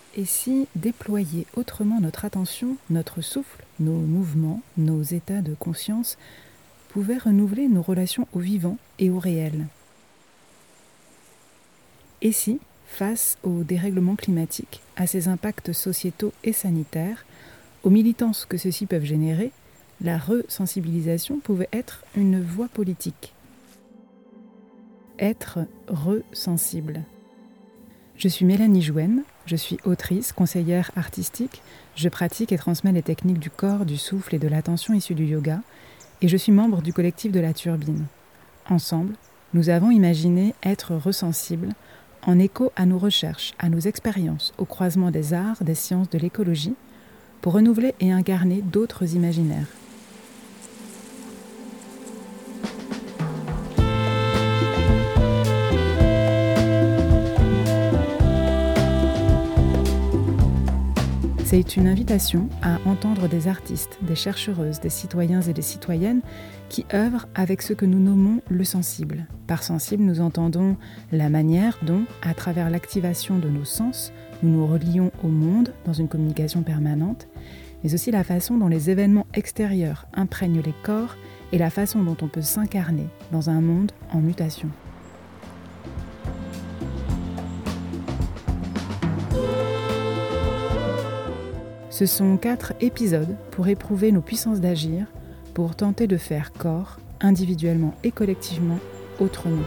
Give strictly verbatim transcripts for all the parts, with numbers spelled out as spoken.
Et si déployer autrement notre attention, notre souffle, nos mouvements, nos états de conscience pouvait renouveler nos relations au vivant et au réel? Et si, face au dérèglement climatique, à ses impacts sociétaux et sanitaires, aux militances que ceux-ci peuvent générer, la resensibilisation pouvait être une voie politique? Être resensible. Je suis Mélanie Jouenne, je suis autrice, conseillère artistique, je pratique et transmets les techniques du corps, du souffle et de l'attention issues du yoga, et je suis membre du collectif de la Turbine. Ensemble, nous avons imaginé être resensibles en écho à nos recherches, à nos expériences, au croisement des arts, des sciences, de l'écologie, pour renouveler et incarner d'autres imaginaires. C'est une invitation à entendre des artistes, des chercheuses, des citoyens et des citoyennes qui œuvrent avec ce que nous nommons le sensible. Par sensible, nous entendons la manière dont, à travers l'activation de nos sens, nous nous relions au monde dans une communication permanente, mais aussi la façon dont les événements extérieurs imprègnent les corps et la façon dont on peut s'incarner dans un monde en mutation. Ce sont quatre épisodes pour éprouver nos puissances d'agir, pour tenter de faire corps, individuellement et collectivement, autrement.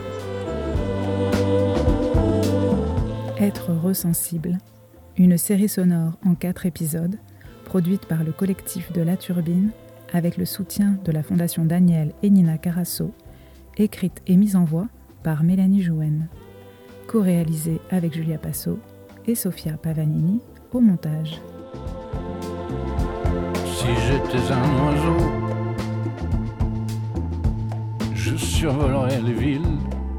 Être resensible, une série sonore en quatre épisodes, produite par le collectif de la Turbine, avec le soutien de la Fondation Daniel et Nina Carasso, écrite et mise en voix par Mélanie Jouenne, co-réalisée avec Julia Passo et Sofia Pavanini au montage. Si j'étais un oiseau, je survolerais les villes,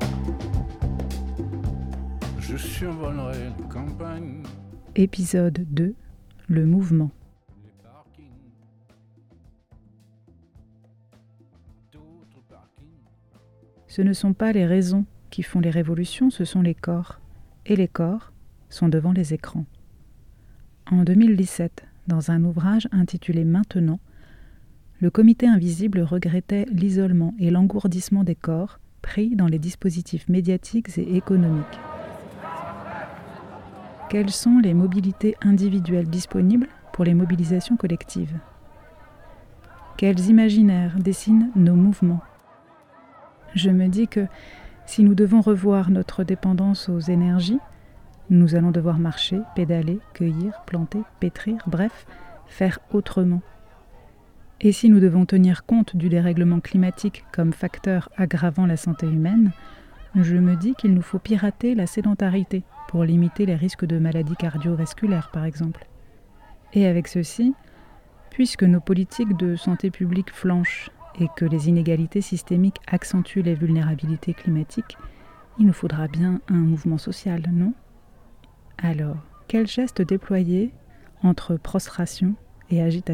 je survolerais les campagnes. Épisode deux, le mouvement. Ce ne sont pas les raisons qui font les révolutions, ce sont les corps. Et les corps sont devant les écrans. En deux mille dix-sept, dans un ouvrage intitulé « Maintenant », le Comité invisible regrettait l'isolement et l'engourdissement des corps pris dans les dispositifs médiatiques et économiques. Quelles sont les mobilités individuelles disponibles pour les mobilisations collectives? Quels imaginaires dessinent nos mouvements? Je me dis que si nous devons revoir notre dépendance aux énergies, nous allons devoir marcher, pédaler, cueillir, planter, pétrir, bref, faire autrement. Et si nous devons tenir compte du dérèglement climatique comme facteur aggravant la santé humaine, je me dis qu'il nous faut pirater la sédentarité pour limiter les risques de maladies cardiovasculaires, par exemple. Et avec ceci, puisque nos politiques de santé publique flanchent et que les inégalités systémiques accentuent les vulnérabilités climatiques, il nous faudra bien un mouvement social, non ? Alors, quel geste déployer entre prostration et agitation ?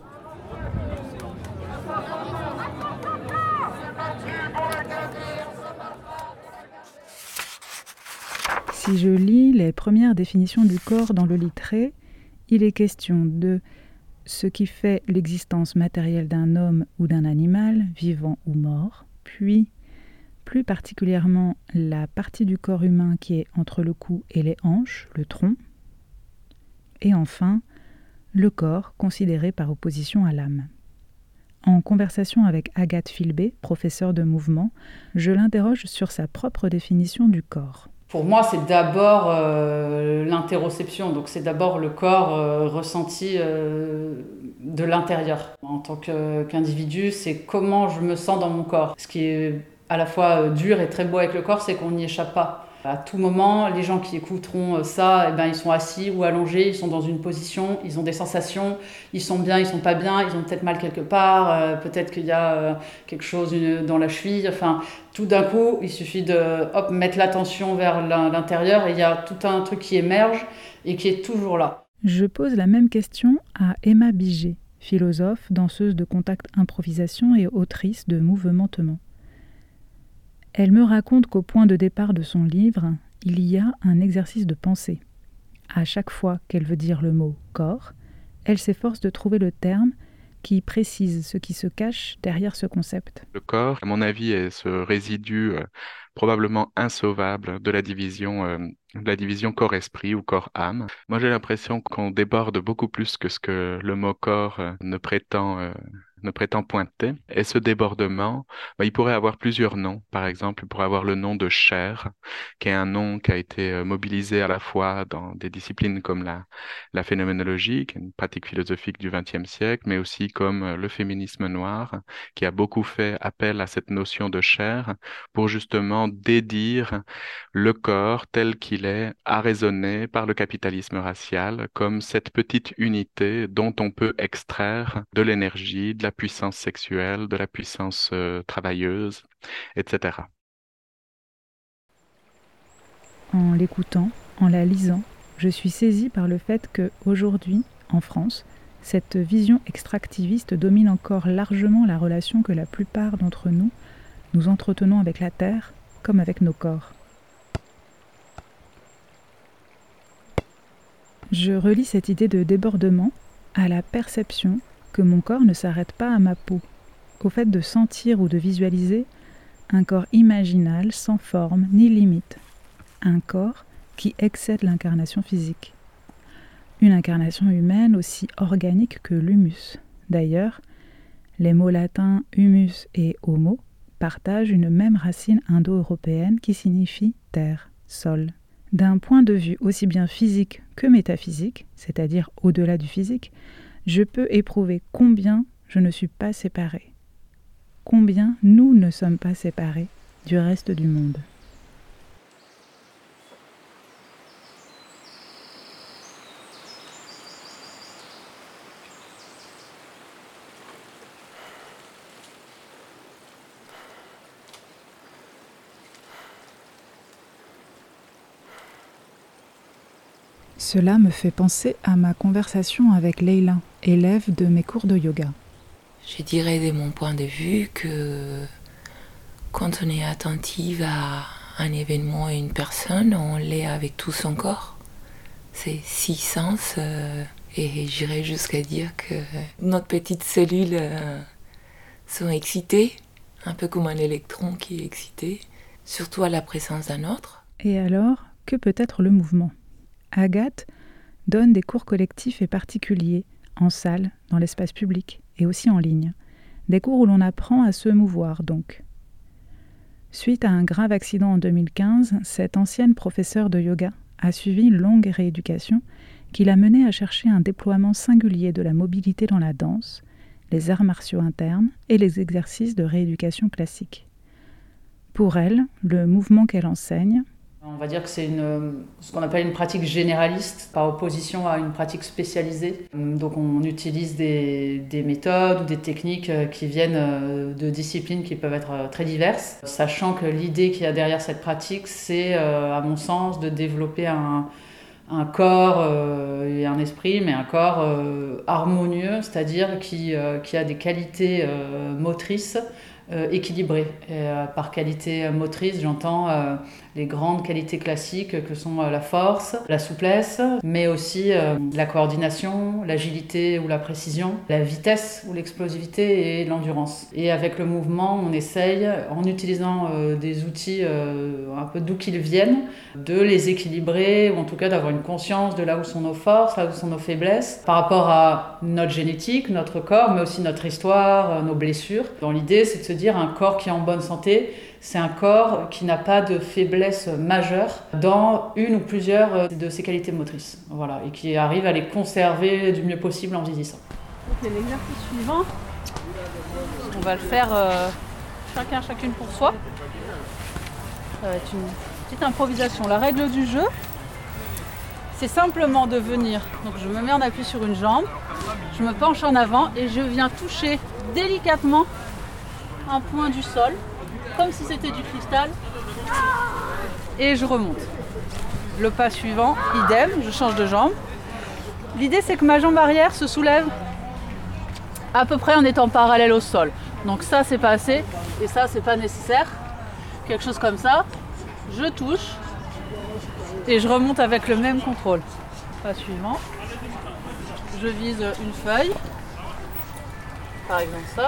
Si je lis les premières définitions du corps dans le Littré, il est question de ce qui fait l'existence matérielle d'un homme ou d'un animal, vivant ou mort, puis plus particulièrement la partie du corps humain qui est entre le cou et les hanches, le tronc, et enfin le corps considéré par opposition à l'âme. En conversation avec Agathe Filbé, professeure de mouvement, je l'interroge sur sa propre définition du corps. Pour moi, c'est d'abord euh, l'interoception, donc c'est d'abord le corps euh, ressenti euh, de l'intérieur. En tant que, qu'individu, c'est comment je me sens dans mon corps. Ce qui est à la fois dur et très beau avec le corps, c'est qu'on n'y échappe pas. À tout moment, les gens qui écouteront ça, eh ben, ils sont assis ou allongés, ils sont dans une position, ils ont des sensations, ils sont bien, ils sont pas bien, ils ont peut-être mal quelque part, euh, peut-être qu'il y a euh, quelque chose une, dans la cheville. Enfin, tout d'un coup, il suffit de hop, mettre l'attention vers l'intérieur et il y a tout un truc qui émerge et qui est toujours là. Je pose la même question à Emma Biget, philosophe, danseuse de contact improvisation et autrice de Mouvementement. Elle me raconte qu'au point de départ de son livre, il y a un exercice de pensée. À chaque fois qu'elle veut dire le mot « corps », elle s'efforce de trouver le terme qui précise ce qui se cache derrière ce concept. Le corps, à mon avis, est ce résidu euh, probablement insauvable de la division, euh, de la division corps-esprit ou corps-âme. Moi, j'ai l'impression qu'on déborde beaucoup plus que ce que le mot corps euh, ne prétend, euh, ne prétend pointer. Et ce débordement, bah, il pourrait avoir plusieurs noms. Par exemple, il pourrait avoir le nom de chair, qui est un nom qui a été euh, mobilisé à la fois dans des disciplines comme la, la phénoménologie, qui est une pratique philosophique du vingtième siècle, mais aussi comme euh, le féminisme noir, qui a beaucoup fait appel à cette notion de chair pour justement dédire le corps tel qu'il est arraisonné par le capitalisme racial comme cette petite unité dont on peut extraire de l'énergie, de la puissance sexuelle, de la puissance euh, travailleuse, et cetera. En l'écoutant, en la lisant, je suis saisie par le fait que, aujourd'hui, en France, cette vision extractiviste domine encore largement la relation que la plupart d'entre nous nous entretenons avec la Terre comme avec nos corps. Je relie cette idée de débordement à la perception que mon corps ne s'arrête pas à ma peau, au fait de sentir ou de visualiser un corps imaginal sans forme ni limite, un corps qui excède l'incarnation physique. Une incarnation humaine aussi organique que l'humus. D'ailleurs, les mots latins humus et homo partagent une même racine indo-européenne qui signifie terre, sol. D'un point de vue aussi bien physique que métaphysique, c'est-à-dire au-delà du physique, je peux éprouver combien je ne suis pas séparée, combien nous ne sommes pas séparés du reste du monde. Cela me fait penser à ma conversation avec Leila, élève de mes cours de yoga. Je dirais de mon point de vue que quand on est attentive à un événement et une personne, on l'est avec tout son corps. C'est six sens euh, et j'irais jusqu'à dire que notre petite cellule euh, sont excitées, un peu comme un électron qui est excité, surtout à la présence d'un autre. Et alors, que peut être le mouvement ? Agathe donne des cours collectifs et particuliers, en salle, dans l'espace public et aussi en ligne. Des cours où l'on apprend à se mouvoir, donc. Suite à un grave accident en deux mille quinze, cette ancienne professeure de yoga a suivi une longue rééducation qui l'a menée à chercher un déploiement singulier de la mobilité dans la danse, les arts martiaux internes et les exercices de rééducation classique. Pour elle, le mouvement qu'elle enseigne, on va dire que c'est une, ce qu'on appelle une pratique généraliste par opposition à une pratique spécialisée. Donc on utilise des, des méthodes ou des techniques qui viennent de disciplines qui peuvent être très diverses, sachant que l'idée qu'il y a derrière cette pratique, c'est à mon sens de développer un, un corps et un esprit, mais un corps harmonieux, c'est-à-dire qui, qui a des qualités motrices Euh, équilibré. Et, euh, par qualité motrice, j'entends euh, les grandes qualités classiques que sont euh, la force, la souplesse, mais aussi euh, la coordination, l'agilité ou la précision, la vitesse ou l'explosivité et l'endurance. Et avec le mouvement, on essaye, en utilisant euh, des outils euh, un peu d'où qu'ils viennent, de les équilibrer, ou en tout cas d'avoir une conscience de là où sont nos forces, là où sont nos faiblesses, par rapport à notre génétique, notre corps, mais aussi notre histoire, nos blessures. Dans l'idée, c'est de se dire un corps qui est en bonne santé, c'est un corps qui n'a pas de faiblesse majeure dans une ou plusieurs de ses qualités motrices. Voilà, et qui arrive à les conserver du mieux possible en vieillissant. Ok, l'exercice suivant, on va le faire euh, chacun, chacune pour soi. Ça va être une petite improvisation. La règle du jeu, c'est simplement de venir. Donc je me mets en appui sur une jambe, je me penche en avant et je viens toucher délicatement un point du sol, comme si c'était du cristal, et je remonte. Le pas suivant, idem, je change de jambe. L'idée, c'est que ma jambe arrière se soulève à peu près en étant parallèle au sol. Donc ça, c'est pas assez, et ça, c'est pas nécessaire. Quelque chose comme ça, je touche, et je remonte avec le même contrôle. Pas suivant. Je vise une feuille. Par exemple ça.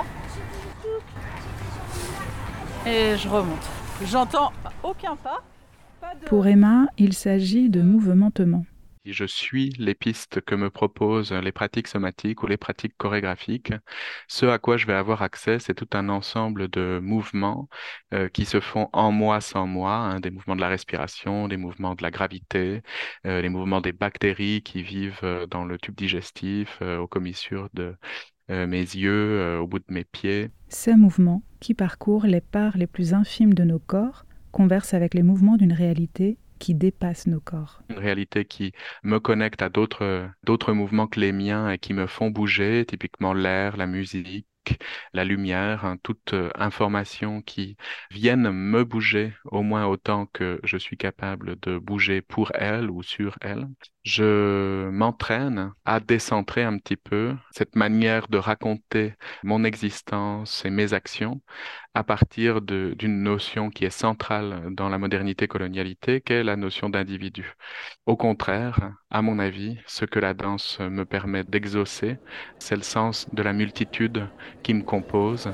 Et je remonte. J'entends aucun pas. pas de... Pour Emma, il s'agit de mouvementement. Je suis les pistes que me proposent les pratiques somatiques ou les pratiques chorégraphiques. Ce à quoi je vais avoir accès, c'est tout un ensemble de mouvements euh, qui se font en moi, sans moi, hein, des mouvements de la respiration, des mouvements de la gravité, euh, les mouvements des bactéries qui vivent euh, dans le tube digestif, euh, aux commissures de euh, mes yeux, euh, au bout de mes pieds. Ces mouvements, qui parcourent les parts les plus infimes de nos corps, conversent avec les mouvements d'une réalité qui dépasse nos corps. Une réalité qui me connecte à d'autres, d'autres mouvements que les miens et qui me font bouger, typiquement l'air, la musique, la lumière, hein, toute euh, information qui viennent me bouger au moins autant que je suis capable de bouger pour elle ou sur elle. Je m'entraîne à décentrer un petit peu cette manière de raconter mon existence et mes actions à partir de, d'une notion qui est centrale dans la modernité-colonialité, qu'est la notion d'individu. Au contraire, à mon avis, ce que la danse me permet d'exaucer, c'est le sens de la multitude qui me compose.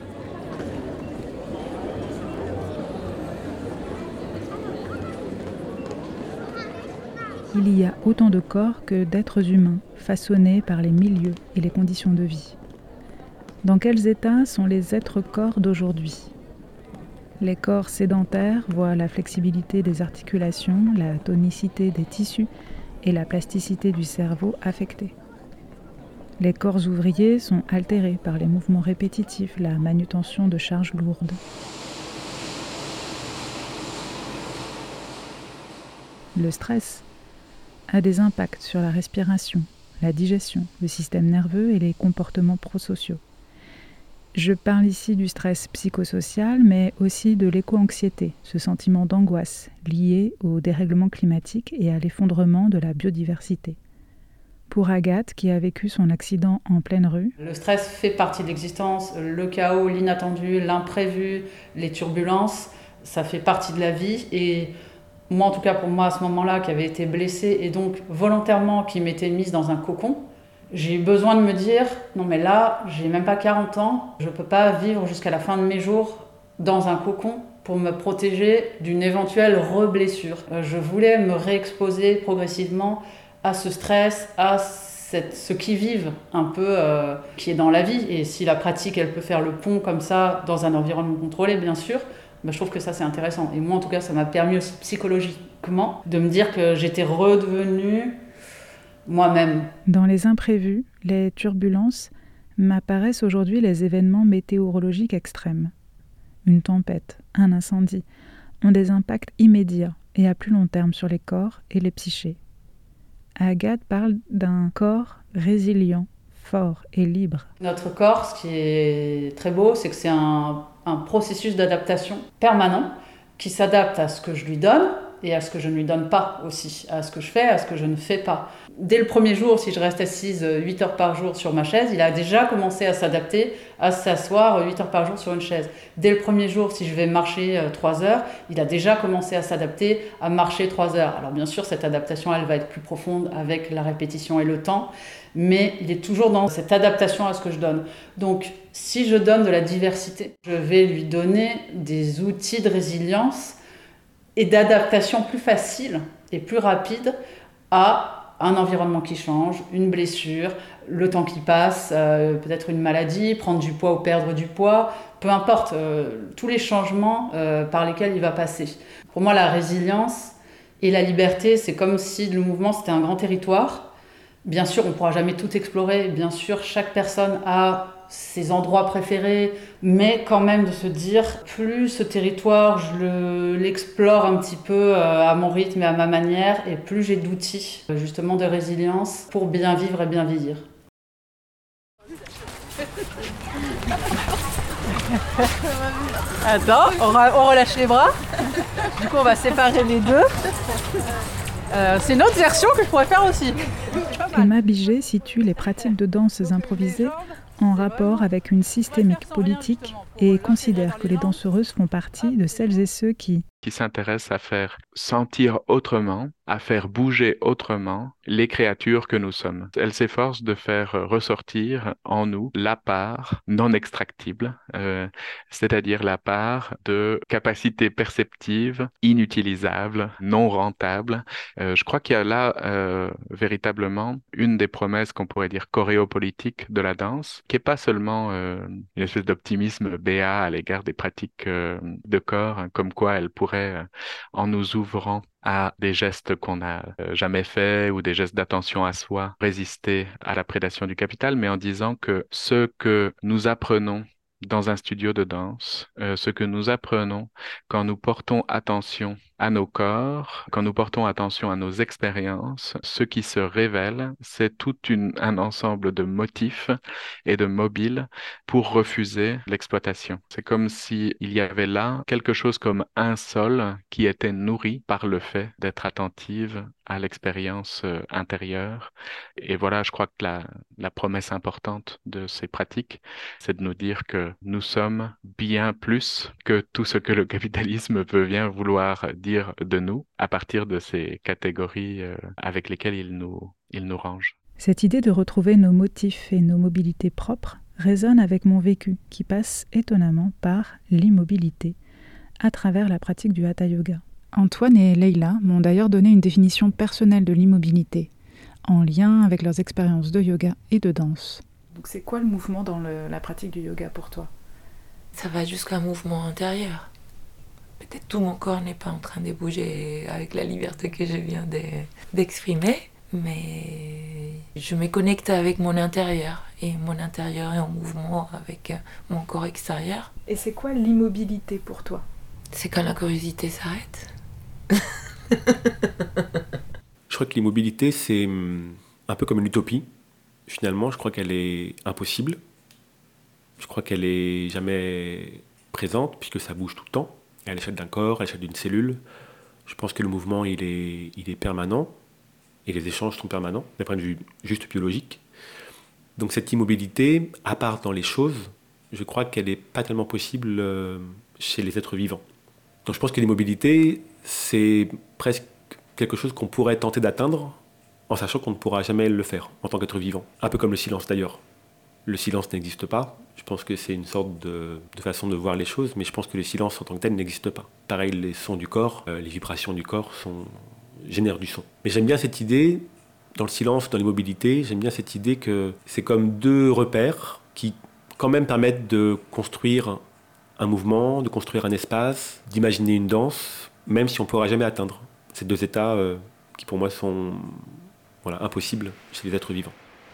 Il y a autant de corps que d'êtres humains, façonnés par les milieux et les conditions de vie. Dans quels états sont les êtres-corps d'aujourd'hui ? Les corps sédentaires voient la flexibilité des articulations, la tonicité des tissus et la plasticité du cerveau affectés. Les corps ouvriers sont altérés par les mouvements répétitifs, la manutention de charges lourdes. Le stress a des impacts sur la respiration, la digestion, le système nerveux et les comportements prosociaux. Je parle ici du stress psychosocial, mais aussi de l'éco-anxiété, ce sentiment d'angoisse lié au dérèglement climatique et à l'effondrement de la biodiversité. Pour Agathe, qui a vécu son accident en pleine rue, le stress fait partie de l'existence, le chaos, l'inattendu, l'imprévu, les turbulences, ça fait partie de la vie. Et moi, en tout cas pour moi, à ce moment-là, qui avait été blessée et donc volontairement qui m'était mise dans un cocon, j'ai eu besoin de me dire, non mais là, j'ai même pas quarante ans, je peux pas vivre jusqu'à la fin de mes jours dans un cocon pour me protéger d'une éventuelle reblessure. Je voulais me réexposer progressivement à ce stress, à cette, ce qui-vive un peu euh, qui est dans la vie. Et si la pratique, elle peut faire le pont comme ça, dans un environnement contrôlé, bien sûr, ben je trouve que ça, c'est intéressant. Et moi, en tout cas, ça m'a permis aussi psychologiquement de me dire que j'étais redevenue moi-même. Dans les imprévus, les turbulences, m'apparaissent aujourd'hui les événements météorologiques extrêmes. Une tempête, un incendie, ont des impacts immédiats et à plus long terme sur les corps et les psychés. Agathe parle d'un corps résilient, fort et libre. Notre corps, ce qui est très beau, c'est que c'est un, un processus d'adaptation permanent qui s'adapte à ce que je lui donne et à ce que je ne lui donne pas aussi, à ce que je fais, à ce que je ne fais pas. Dès le premier jour, si je reste assise huit heures par jour sur ma chaise, il a déjà commencé à s'adapter, à s'asseoir huit heures par jour sur une chaise. Dès le premier jour, si je vais marcher trois heures, il a déjà commencé à s'adapter à marcher trois heures. Alors bien sûr, cette adaptation, elle va être plus profonde avec la répétition et le temps, mais il est toujours dans cette adaptation à ce que je donne. Donc, si je donne de la diversité, je vais lui donner des outils de résilience et d'adaptation plus faciles et plus rapides à un environnement qui change, une blessure, le temps qui passe, euh, peut-être une maladie, prendre du poids ou perdre du poids, peu importe, euh, tous les changements euh, par lesquels il va passer. Pour moi, la résilience et la liberté, c'est comme si le mouvement, c'était un grand territoire. Bien sûr, on ne pourra jamais tout explorer, bien sûr, chaque personne a ses endroits préférés, mais quand même de se dire, plus ce territoire, je le, l'explore un petit peu à mon rythme et à ma manière, et plus j'ai d'outils, justement, de résilience pour bien vivre et bien vieillir. Attends, on, on relâche les bras. Du coup, on va séparer les deux. Euh, c'est une autre version que je pourrais faire aussi. Emma Biget situe les pratiques de danse improvisées en rapport avec une systémique politique et considère que les danseuses font partie de celles et ceux qui qui s'intéresse à faire sentir autrement, à faire bouger autrement les créatures que nous sommes. Elle s'efforce de faire ressortir en nous la part non extractible, euh, c'est-à-dire la part de capacité perceptive, inutilisable, non rentable. Euh, je crois qu'il y a là euh, véritablement une des promesses qu'on pourrait dire choréopolitiques de la danse, qui est pas seulement euh, une espèce d'optimisme béat à l'égard des pratiques euh, de corps, hein, comme quoi elle pourrait, euh, en nous ouvrant à des gestes qu'on n'a euh, jamais faits ou des gestes d'attention à soi, résister à la prédation du capital, mais en disant que ce que nous apprenons dans un studio de danse, euh, ce que nous apprenons quand nous portons attention à nos corps, quand nous portons attention à nos expériences, ce qui se révèle, c'est tout une, un ensemble de motifs et de mobiles pour refuser l'exploitation. C'est comme s'il y avait là quelque chose comme un sol qui était nourri par le fait d'être attentive à l'expérience euh, intérieure. Et voilà, je crois que la, la promesse importante de ces pratiques, c'est de nous dire que nous sommes bien plus que tout ce que le capitalisme veut bien vouloir dire de nous à partir de ces catégories euh, avec lesquelles il nous, il nous range. Cette idée de retrouver nos motifs et nos mobilités propres résonne avec mon vécu qui passe étonnamment par l'immobilité à travers la pratique du Hatha Yoga. Antoine et Leïla m'ont d'ailleurs donné une définition personnelle de l'immobilité en lien avec leurs expériences de yoga et de danse. Donc c'est quoi le mouvement dans le, la pratique du yoga pour toi ? Ça va jusqu'à un mouvement intérieur. Peut-être tout mon corps n'est pas en train de bouger avec la liberté que je viens de, d'exprimer, mais je me connecte avec mon intérieur et mon intérieur est en mouvement avec mon corps extérieur. Et c'est quoi l'immobilité pour toi ? C'est quand la curiosité s'arrête. Je crois que l'immobilité, c'est un peu comme une utopie. Finalement, je crois qu'elle est impossible. Je crois qu'elle est jamais présente, puisque ça bouge tout le temps, à l'échelle d'un corps, à l'échelle d'une cellule. Je pense que le mouvement, il est, il est permanent, et les échanges sont permanents, d'un point de vue juste biologique. Donc cette immobilité, à part dans les choses, je crois qu'elle n'est pas tellement possible chez les êtres vivants. Donc je pense que l'immobilité, c'est presque quelque chose qu'on pourrait tenter d'atteindre en sachant qu'on ne pourra jamais le faire en tant qu'être vivant. Un peu comme le silence d'ailleurs. Le silence n'existe pas. Je pense que c'est une sorte de, de façon de voir les choses, mais je pense que le silence en tant que tel n'existe pas. Pareil, les sons du corps, euh, les vibrations du corps sont, génèrent du son. Mais j'aime bien cette idée, dans le silence, dans l'immobilité, j'aime bien cette idée que c'est comme deux repères qui quand même permettent de construire un mouvement, de construire un espace, d'imaginer une danse, même si on ne pourra jamais atteindre ces deux états euh, qui pour moi sont voilà, impossibles chez les êtres vivants.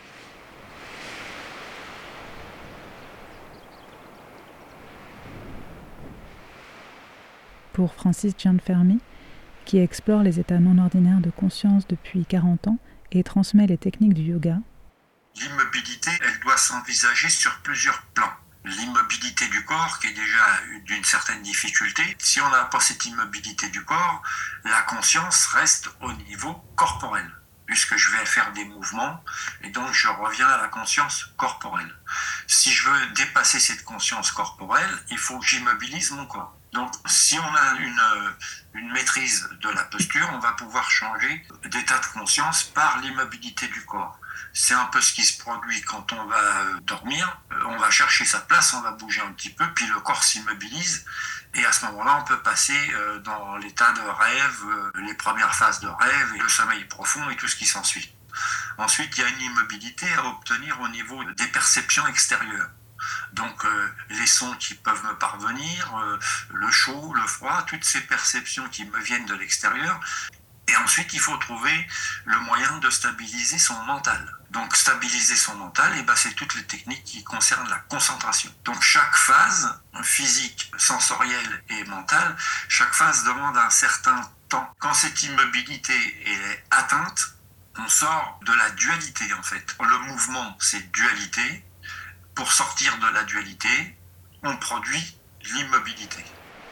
Pour Francis Gianfermi, qui explore les états non ordinaires de conscience depuis quarante ans et transmet les techniques du yoga, l'immobilité, elle doit s'envisager sur plusieurs plans. L'immobilité du corps, qui est déjà d'une certaine difficulté. Si on n'a pas cette immobilité du corps, la conscience reste au niveau corporel, puisque je vais faire des mouvements, et donc je reviens à la conscience corporelle. Si je veux dépasser cette conscience corporelle, il faut que j'immobilise mon corps. Donc, si on a une, une maîtrise de la posture, on va pouvoir changer d'état de conscience par l'immobilité du corps. C'est un peu ce qui se produit quand on va dormir. On va chercher sa place, on va bouger un petit peu, puis le corps s'immobilise. Et à ce moment-là, on peut passer dans l'état de rêve, les premières phases de rêve, et le sommeil profond et tout ce qui s'ensuit. Ensuite, il y a une immobilité à obtenir au niveau des perceptions extérieures. Donc euh, les sons qui peuvent me parvenir, euh, le chaud, le froid, toutes ces perceptions qui me viennent de l'extérieur. Et ensuite, il faut trouver le moyen de stabiliser son mental. Donc stabiliser son mental, et ben, c'est toutes les techniques qui concernent la concentration. Donc chaque phase, physique, sensorielle et mentale, chaque phase demande un certain temps. Quand cette immobilité est atteinte, on sort de la dualité en fait. Le mouvement, c'est dualité. Pour sortir de la dualité, on produit l'immobilité.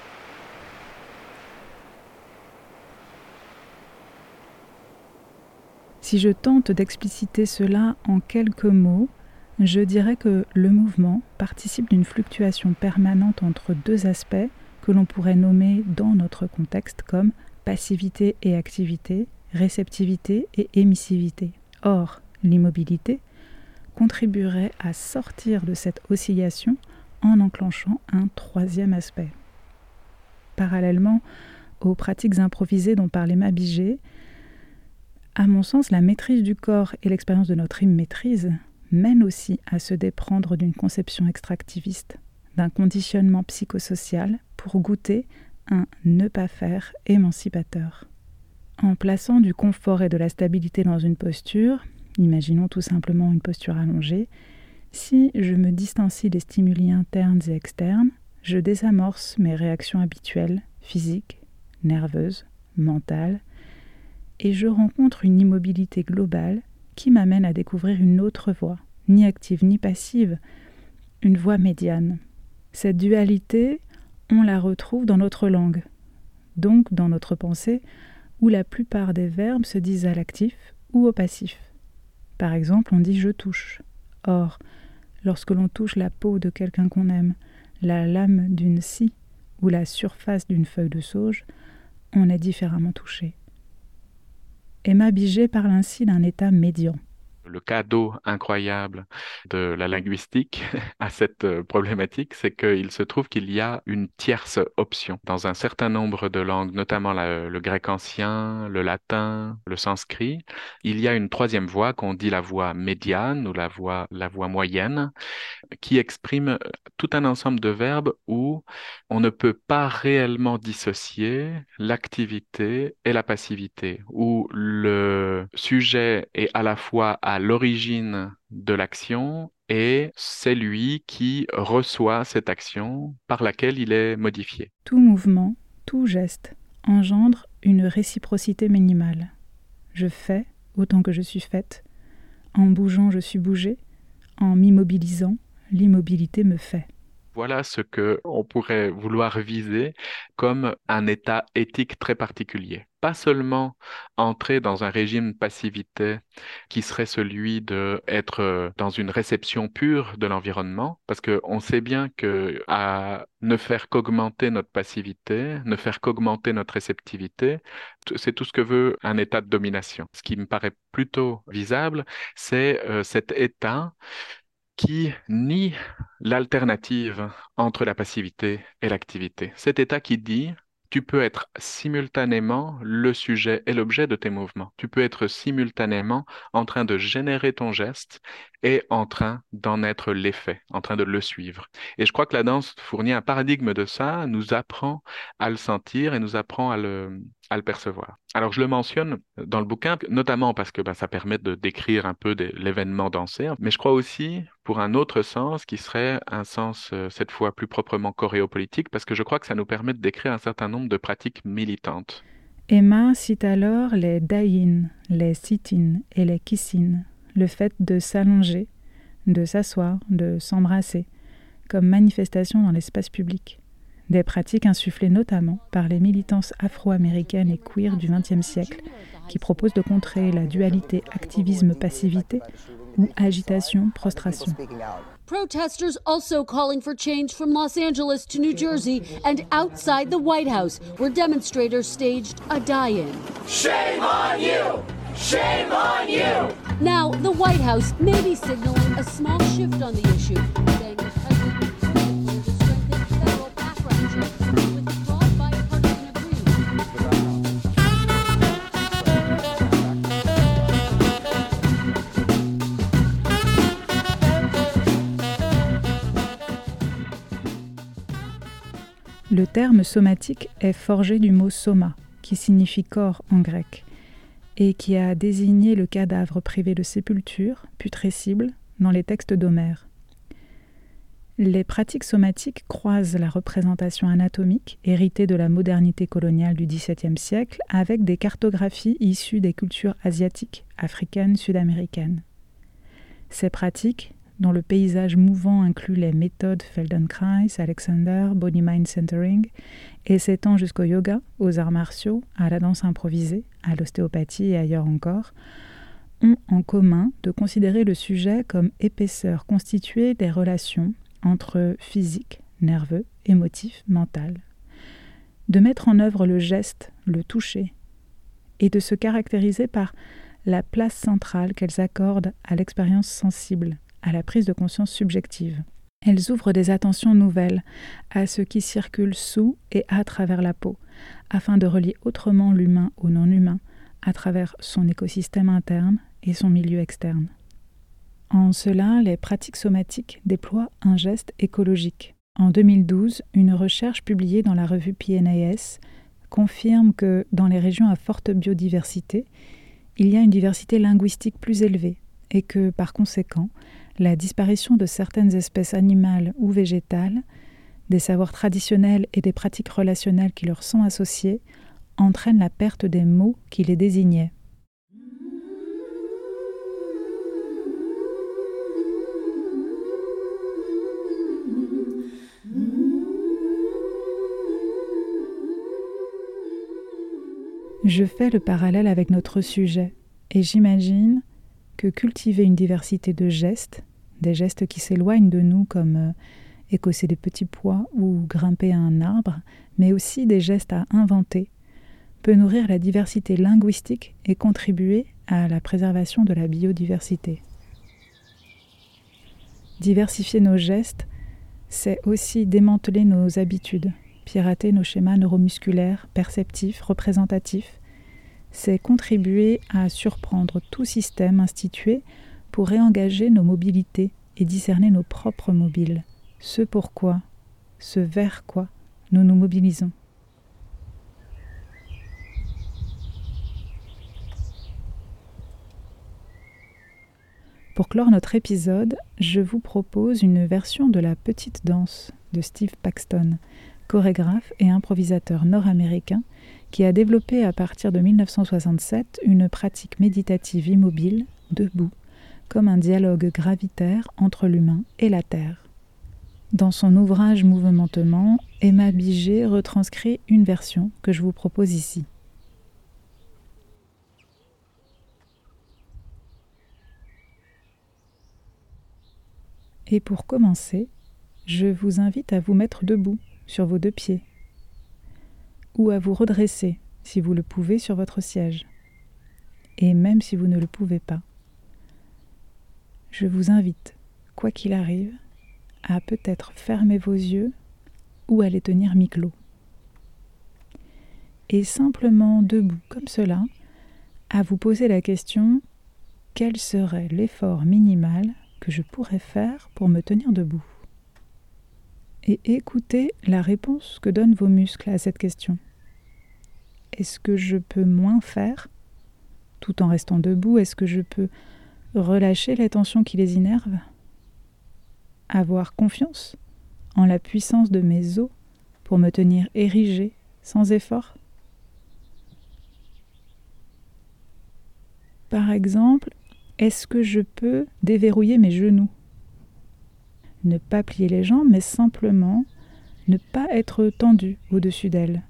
Si je tente d'expliciter cela en quelques mots, je dirais que le mouvement participe d'une fluctuation permanente entre deux aspects que l'on pourrait nommer dans notre contexte comme passivité et activité, réceptivité et émissivité. Or, l'immobilité contribuerait à sortir de cette oscillation en enclenchant un troisième aspect. Parallèlement aux pratiques improvisées dont parlait Mabijé, à mon sens, la maîtrise du corps et l'expérience de notre immaîtrise mènent aussi à se déprendre d'une conception extractiviste, d'un conditionnement psychosocial pour goûter un ne pas faire émancipateur. En plaçant du confort et de la stabilité dans une posture, imaginons tout simplement une posture allongée, si je me distancie des stimuli internes et externes, je désamorce mes réactions habituelles, physiques, nerveuses, mentales, et je rencontre une immobilité globale qui m'amène à découvrir une autre voie, ni active ni passive, une voie médiane. Cette dualité, on la retrouve dans notre langue, donc dans notre pensée, où la plupart des verbes se disent à l'actif ou au passif. Par exemple, on dit « je touche ». Or, lorsque l'on touche la peau de quelqu'un qu'on aime, la lame d'une scie ou la surface d'une feuille de sauge, on est différemment touché. Et Mabijé parle ainsi d'un état médian. Le cadeau incroyable de la linguistique à cette problématique, c'est qu'il se trouve qu'il y a une tierce option. Dans un certain nombre de langues, notamment la, le grec ancien, le latin, le sanskrit, il y a une troisième voix qu'on dit la voix médiane ou la voix, la voix moyenne, qui exprime tout un ensemble de verbes où on ne peut pas réellement dissocier l'activité et la passivité, où le sujet est à la fois à l'origine de l'action et c'est lui qui reçoit cette action par laquelle il est modifié. Tout mouvement, tout geste engendre une réciprocité minimale. Je fais autant que je suis faite. En bougeant, je suis bougée. En m'immobilisant, l'immobilité me fait. Voilà ce que on pourrait vouloir viser comme un état éthique très particulier. Pas seulement entrer dans un régime de passivité qui serait celui d'être dans une réception pure de l'environnement, parce qu'on sait bien que à ne faire qu'augmenter notre passivité, ne faire qu'augmenter notre réceptivité, c'est tout ce que veut un état de domination. Ce qui me paraît plutôt visible, c'est euh, cet état qui nie l'alternative entre la passivité et l'activité. Cet état qui dit, tu peux être simultanément le sujet et l'objet de tes mouvements. Tu peux être simultanément en train de générer ton geste et en train d'en être l'effet, en train de le suivre. Et je crois que la danse fournit un paradigme de ça, nous apprend à le sentir et nous apprend à le, à le percevoir. Alors je le mentionne dans le bouquin, notamment parce que ben, ça permet de décrire un peu des, l'événement dansé, mais je crois aussi pour un autre sens qui serait un sens euh, cette fois plus proprement choréopolitique, parce que je crois que ça nous permet de décrire un certain nombre de pratiques militantes. Emma cite alors les daïn, les sit-in et les kissin, le fait de s'allonger, de s'asseoir, de s'embrasser, comme manifestation dans l'espace public. Des pratiques insufflées notamment par les militances afro-américaines et queer du vingtième siècle, qui proposent de contrer la dualité activisme-passivité ou agitation-prostration. Protesters also calling for change from Los Angeles to New Jersey and outside the White House, where demonstrators staged a die-in. Shame on you! Shame on you! Now, the White House may be signaling a small shift on the issue, saying the president is going to strengthen federal background checks with broad bipartisan agreement. Le terme somatique est forgé du mot soma, qui signifie corps en grec, et qui a désigné le cadavre privé de sépulture, putrescible, dans les textes d'Homère. Les pratiques somatiques croisent la représentation anatomique, héritée de la modernité coloniale du dix-septième siècle, avec des cartographies issues des cultures asiatiques, africaines, sud-américaines. Ces pratiques, dont le paysage mouvant inclut les méthodes Feldenkrais, Alexander, Body-Mind Centering, et s'étend jusqu'au yoga, aux arts martiaux, à la danse improvisée, à l'ostéopathie et ailleurs encore, ont en commun de considérer le sujet comme épaisseur constituée des relations entre physique, nerveux, émotif, mental. de mettre en œuvre le geste, le toucher, et de se caractériser par la place centrale qu'elles accordent à l'expérience sensible, à la prise de conscience subjective. Elles ouvrent des attentions nouvelles à ce qui circule sous et à travers la peau, afin de relier autrement l'humain au non-humain, à travers son écosystème interne et son milieu externe. En cela, les pratiques somatiques déploient un geste écologique. En deux mille douze, une recherche publiée dans la revue P N A S confirme que dans les régions à forte biodiversité, il y a une diversité linguistique plus élevée et que, par conséquent, la disparition de certaines espèces animales ou végétales, des savoirs traditionnels et des pratiques relationnelles qui leur sont associés, entraîne la perte des mots qui les désignaient. Je fais le parallèle avec notre sujet et j'imagine que cultiver une diversité de gestes, des gestes qui s'éloignent de nous comme euh, écosser des petits pois ou grimper à un arbre, mais aussi des gestes à inventer, peut nourrir la diversité linguistique et contribuer à la préservation de la biodiversité. Diversifier nos gestes, c'est aussi démanteler nos habitudes, pirater nos schémas neuromusculaires, perceptifs, représentatifs. C'est contribuer à surprendre tout système institué pour réengager nos mobilités et discerner nos propres mobiles, ce pourquoi, ce vers quoi nous nous mobilisons. Pour clore notre épisode, je vous propose une version de la petite danse de Steve Paxton, chorégraphe et improvisateur nord-américain qui a développé à partir de mille neuf cent soixante-sept une pratique méditative immobile, debout, comme un dialogue gravitaire entre l'humain et la terre. Dans son ouvrage Mouvementement, Emma Biget retranscrit une version que je vous propose ici. Et pour commencer, je vous invite à vous mettre debout sur vos deux pieds ou à vous redresser, si vous le pouvez, sur votre siège. Et même si vous ne le pouvez pas, je vous invite, quoi qu'il arrive, à peut-être fermer vos yeux ou à les tenir mi-clos. Et simplement debout, comme cela, à vous poser la question: quel serait l'effort minimal que je pourrais faire pour me tenir debout? Et écoutez la réponse que donnent vos muscles à cette question. Est-ce que je peux moins faire tout en restant debout? Est-ce que je peux relâcher les tensions qui les innervent? Avoir confiance en la puissance de mes os pour me tenir érigé sans effort? Par exemple, est-ce que je peux déverrouiller mes genoux? Ne pas plier les jambes, mais simplement ne pas être tendu au-dessus d'elles.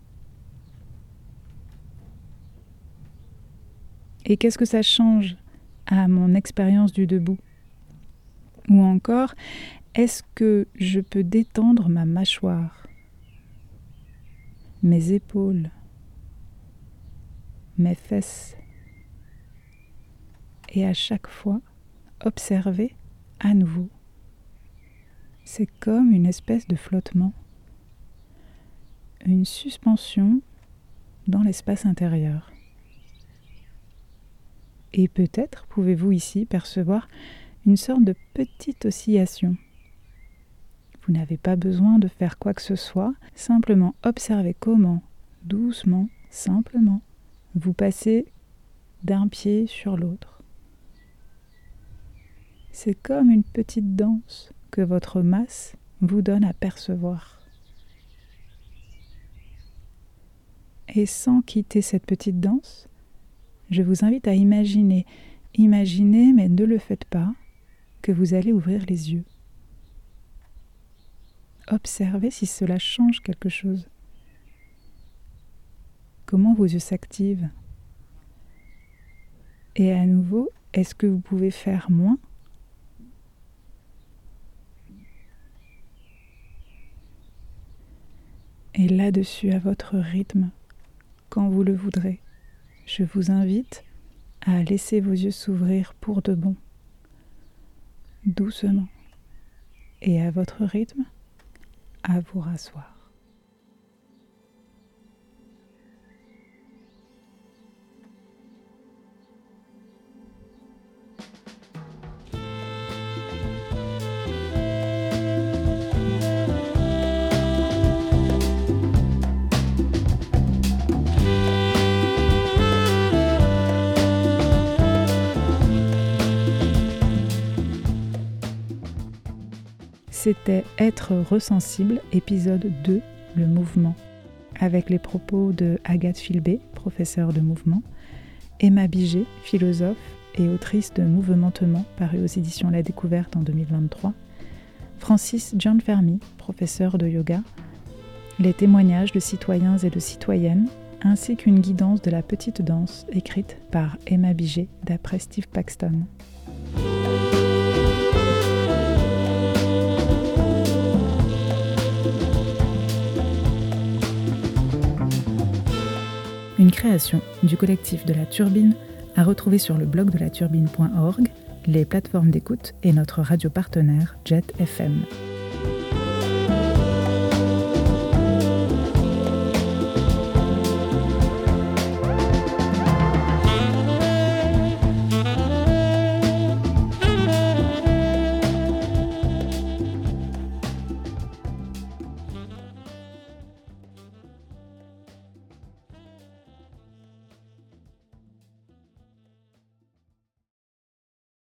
Et qu'est-ce que ça change à mon expérience du debout? Ou encore, est-ce que je peux détendre ma mâchoire, mes épaules, mes fesses, et à chaque fois, observer à nouveau? C'est comme une espèce de flottement, une suspension dans l'espace intérieur. Et peut-être pouvez-vous ici percevoir une sorte de petite oscillation. Vous n'avez pas besoin de faire quoi que ce soit, simplement observez comment, doucement, simplement, vous passez d'un pied sur l'autre. C'est comme une petite danse que votre masse vous donne à percevoir. Et sans quitter cette petite danse, je vous invite à imaginer, imaginez, mais ne le faites pas, que vous allez ouvrir les yeux. Observez si cela change quelque chose. Comment vos yeux s'activent? Et à nouveau, est-ce que vous pouvez faire moins? Et là-dessus, à votre rythme, quand vous le voudrez, je vous invite à laisser vos yeux s'ouvrir pour de bon, doucement, et à votre rythme, à vous rasseoir. C'était Être resensible, épisode deux, le mouvement, avec les propos de Agathe Filbé, professeure de mouvement, Emma Biget, philosophe et autrice de Mouvementement, paru aux éditions La Découverte en deux mille vingt-trois, Francis Gianfermi, professeur de yoga, les témoignages de citoyens et de citoyennes, ainsi qu'une guidance de la petite danse écrite par Emma Biget d'après Steve Paxton. Une création du collectif de la Turbine à retrouver sur le blog de la turbine point org, les plateformes d'écoute et notre radio partenaire Jet F M.